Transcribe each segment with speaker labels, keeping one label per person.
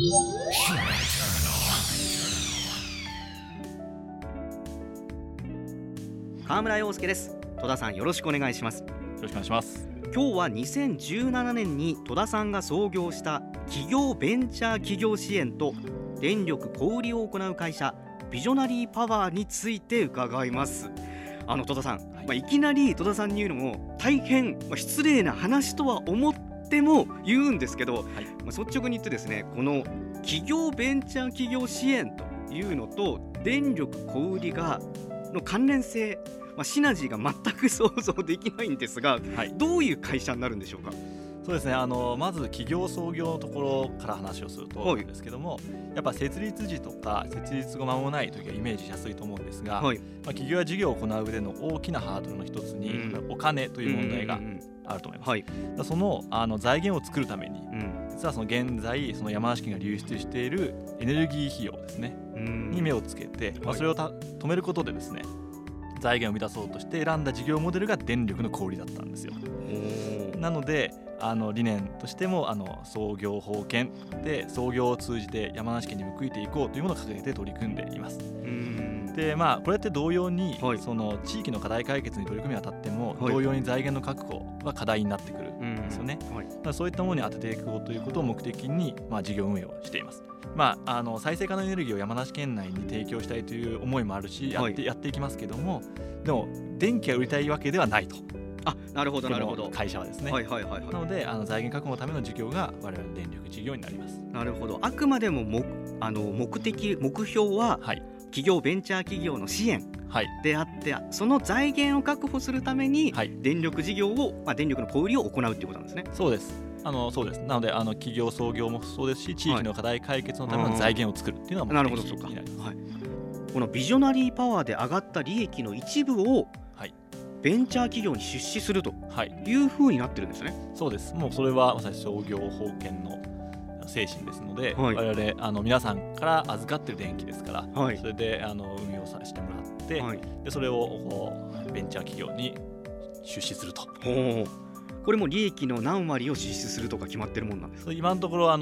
Speaker 1: 川村陽介です。戸田さん、よろしくお願いします。
Speaker 2: よろしくお願いします。
Speaker 1: 今日は2017年に戸田さんが創業した企業ベンチャー企業支援と電力小売りを行う会社ビジョナリーパワーについて伺います。戸田さん、いきなり戸田さんに言うのも大変、失礼な話とは思っても言うんですけど、率直に言ってですね、この企業ベンチャー企業支援というのと電力小売りがの関連性、シナジーが全く想像できないんですが、どういう会社になるんでしょうか。
Speaker 2: そうですね、まず企業創業のところから話をするとですけども、やっぱ設立時とか設立後間もない時はイメージしやすいと思うんですが、企業や事業を行う上での大きなハードルの一つに、お金という問題があると思います。その財源を作るために、実はその現在その山梨県が流出しているエネルギー費用ですねに目をつけて、それを止めることでですね、財源を生み出そうとして選んだ事業モデルが電力の小売りだったんですよ。なので理念としても創業法権で創業を通じて山梨県に報いていこうというものを掲げて取り組んでいます。でこれって同様に、その地域の課題解決に取り組みにあたっても、同様に財源の確保が課題になってくるんですよね。だからそういったものに当てていこうということを目的に、事業運営をしています。再生可能エネルギーを山梨県内に提供したいという思いもあるし、やっていきますけども、でも電気が売りたいわけではないと。
Speaker 1: なるほどなるほど。
Speaker 2: 会社はですね。なので財源確保のための事業が我々の電力事業になります。
Speaker 1: なるほど。あくまでも目標は、企業ベンチャー企業の支援であって、その財源を確保するために、電力事業を、電力の小売りを行うということなんですね。
Speaker 2: そうです。そうです。なので企業創業もそうですし、地域の課題解決のための財源を作るっていうのが目的になります。
Speaker 1: このビジョナリーパワーで上がった利益の一部を、ベンチャー企業に出資するというふうになってるんですね。
Speaker 2: そうです。もうそれはまさに創業法権の精神ですので、我々皆さんから預かってる電気ですから、それで運用させてもらって、でそれをベンチャー企業に出資すると。
Speaker 1: これも利益の何割を支出するとか決まってるもんなんですか。
Speaker 2: 今のところ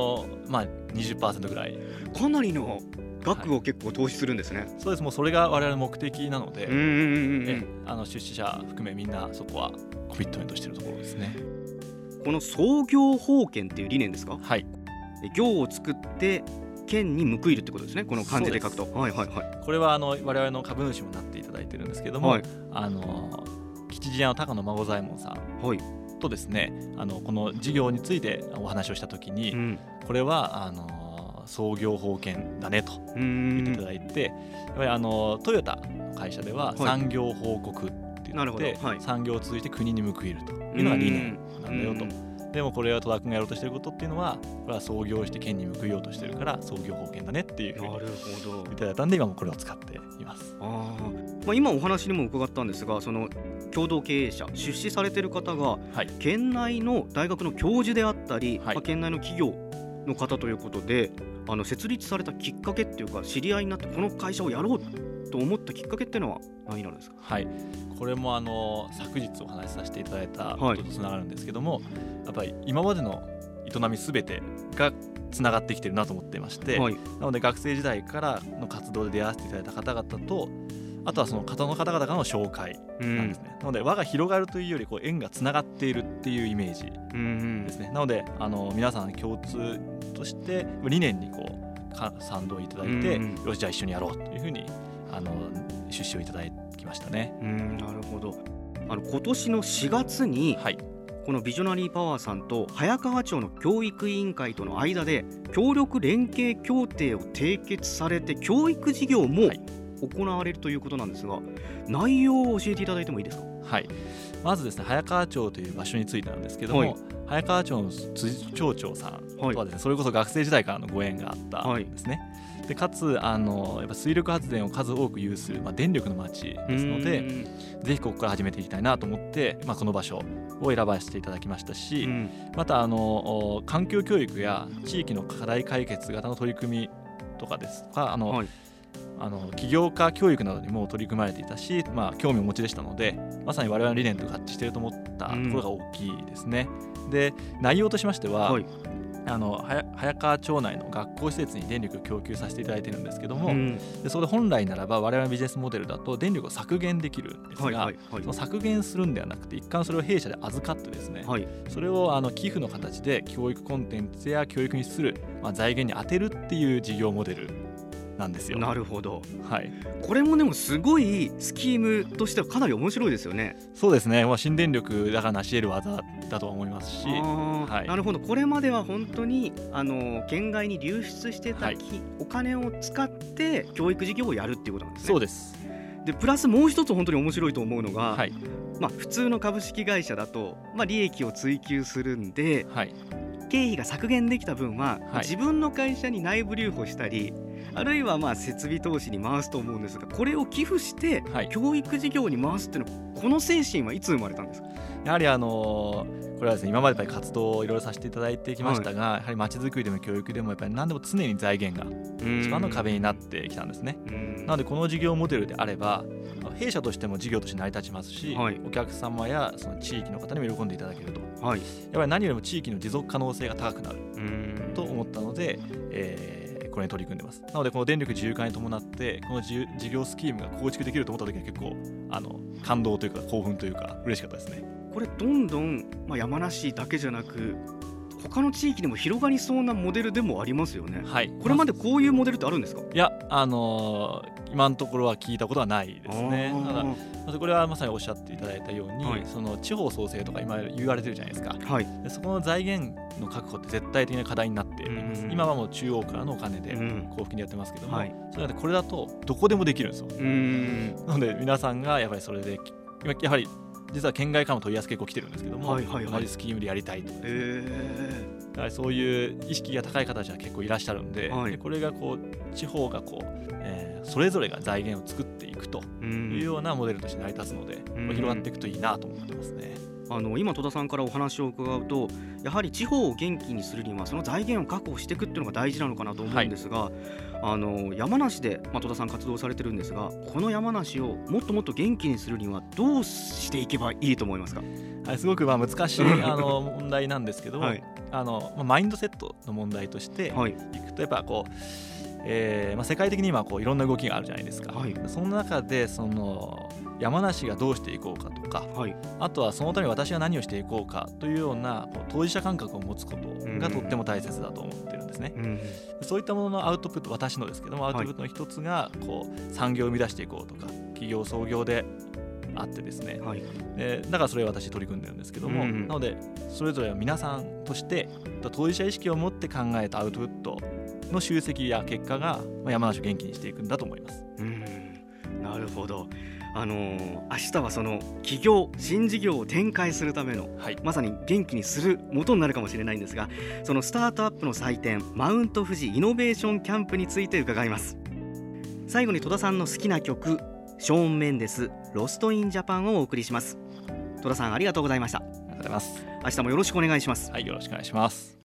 Speaker 2: 20% ぐらい、
Speaker 1: かなりの額を結構投資するんですね。
Speaker 2: そうです。もうそれが我々の目的なので、出資者含めみんなそこはコミットメントしているところですね。
Speaker 1: この創業法権っていう理念ですか。業を作って県に報いるってことですね。この漢字で書くと。
Speaker 2: これは我々の株主もなっていただいてるんですけども、吉次屋の高野孫左衛門さんとですね、この事業についてお話をしたときに、これは創業法権だねと言っていただいて、やはりトヨタの会社では産業報告って言って、産業を通じて国に報いるというのが理念なんだよと。でもこれは戸田君がやろうとしていることっていうのは、これは創業して県に報いようとしているから創業法権だねっていうふうに言っていただいたんで、今もこれを使っています。
Speaker 1: 今お話にも伺ったんですが、その共同経営者出資されている方が、県内の大学の教授であったり、県内の企業の方ということで、設立されたきっかけっていうか、知り合いになってこの会社をやろうと思ったきっかけっていうのは何になるんですか。
Speaker 2: これも昨日お話しさせていただいたこととつながるんですけども、やっぱり今までの営みすべてがつながってきてるなと思っていまして、なので学生時代からの活動で出会わせていただいた方々と、あとはその方々からの紹介なんですね。なので輪が広がるというより縁がつながっているっていうイメージですね。なので皆さん共通として理念に賛同いただいて、よしじゃあ一緒にやろうというふうに出資をいただきましたね。
Speaker 1: なるほど。今年の4月に、このビジョナリーパワーさんと早川町の教育委員会との間で協力連携協定を締結されて、教育事業も行われるということなんですが、内容を教えていただいてもいいですか。
Speaker 2: まずですね、早川町という場所についてなんですけども、早川町の辻町長さんとはですね、それこそ学生時代からのご縁があったんですね。でかつやっぱ水力発電を数多く有する、電力の町ですので、ぜひここから始めていきたいなと思って、この場所を選ばせていただきましたし、また環境教育や地域の課題解決型の取り組みとかですとか、起業家教育などにも取り組まれていたし、興味をお持ちでしたので、まさに我々の理念と合致していると思ったところが大きいですね。で内容としましては、 早川町内の学校施設に電力を供給させていただいているんですけども、でそこで本来ならば我々のビジネスモデルだと電力を削減できるんですが、その削減するんではなくて一貫それを弊社で預かってですね、それを寄付の形で教育コンテンツや教育にする、財源に充てるっていう事業モデルなんですよ。
Speaker 1: なるほど、
Speaker 2: はい、
Speaker 1: これもでもすごいスキームとしてはかなり面白いですよね。
Speaker 2: そうですね、新電力だから成し得る技だとは思いますし、
Speaker 1: なるほど。これまでは本当に県外に流出してた、お金を使って教育事業をやるっていうことなんですね。
Speaker 2: そうです。
Speaker 1: でプラスもう一つ本当に面白いと思うのが、普通の株式会社だと、利益を追求するんで、経費が削減できた分は、自分の会社に内部留保したり、あるいは設備投資に回すと思うんですが、これを寄付して教育事業に回すっていうのは、この精神はいつ生まれたんですか？
Speaker 2: やはりこれはですね、今まで活動をいろいろさせていただいてきましたが、やはりまちづくりでも教育でもやっぱり何でも常に財源が一番の壁になってきたんですね。なのでこの事業モデルであれば弊社としても事業として成り立ちますし、お客様やその地域の方にも喜んでいただけると、やっぱり何よりも地域の持続可能性が高くなると思ったので、これに取り組んでます。なのでこの電力自由化に伴ってこの事業スキームが構築できると思った時は結構感動というか興奮というか嬉しかったですね。
Speaker 1: これどんどん、山梨だけじゃなく他の地域でも広がりそうなモデルでもありますよね。これまでこういうモデルってあるんですか？
Speaker 2: いや、今のところは聞いたことはないですね。ただこれはまさにおっしゃっていただいたように、その地方創生とか今言われてるじゃないですか。でそこの財源の確保って絶対的な課題になっています。今はもう中央からのお金で交付金でやってますけども、それでこれだとどこでもできるんですよ。なので皆さんがやっぱりそれでやはり実は県外からも問い合わせ結構来てるんですけども、同じスキームでやりたいとか、だからそういう意識が高い方たちは結構いらっしゃるんで、これが地方がそれぞれが財源を作っていくというようなモデルとして成り立つので、広がっていくといいなと思ってますね。
Speaker 1: 今戸田さんからお話を伺うと、やはり地方を元気にするにはその財源を確保していくっていうのが大事なのかなと思うんですが、山梨で戸田さん活動されてるんですが、この山梨をもっともっと元気にするにはどうしていけばいいと思いますか？す
Speaker 2: ごく難しい問題なんですけども、マインドセットの問題としていくと、やっぱ世界的に今いろんな動きがあるじゃないですか。その中で山梨がどうしていこうかとか、あとはそのために私は何をしていこうかというような当事者感覚を持つことがとっても大切だと思ってるんですね。そういったもののアウトプット、私のですけどもアウトプットの一つが産業を生み出していこうとか、企業創業であってですね、だからそれを私取り組んでるんですけども、なのでそれぞれ皆さんとして当事者意識を持って考えたアウトプットの集積や結果が山梨を元気にしていくんだと思います。
Speaker 1: なるほど。明日はその起業、新事業を展開するための、まさに元気にする元になるかもしれないんですが、そのスタートアップの祭典マウント富士イノベーションキャンプについて伺います。最後に戸田さんの好きな曲、ショーン・メンデスロスト・イン・ジャパンをお送りします。戸田さん、ありがとうございました。
Speaker 2: ありがとうございます。
Speaker 1: 明日もよろしくお願いします。
Speaker 2: よろしくお願いします。